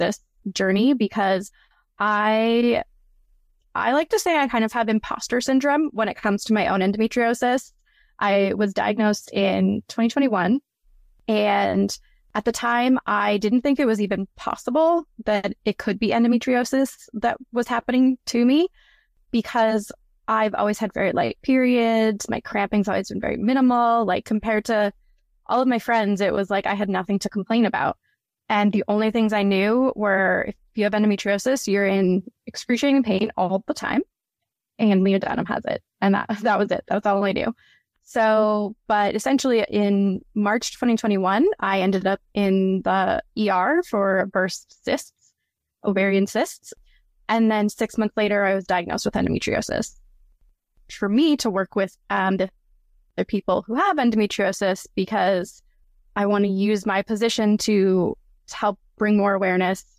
this journey because I like to say I kind of have imposter syndrome when it comes to my own endometriosis. I was diagnosed in 2021, and at the time, I didn't think it was even possible that it could be endometriosis that was happening to me because I've always had very light periods. My cramping's always been very minimal. Like compared to all of my friends, it was like I had nothing to complain about. And the only things I knew were if you have endometriosis, you're in excruciating pain all the time. And Lena Dunham has it. And that was it. That's all I knew. So, but essentially in March 2021, I ended up in the ER for burst cysts, ovarian cysts. And then 6 months later, I was diagnosed with endometriosis. For me to work with the people who have endometriosis, because I want to use my position to help bring more awareness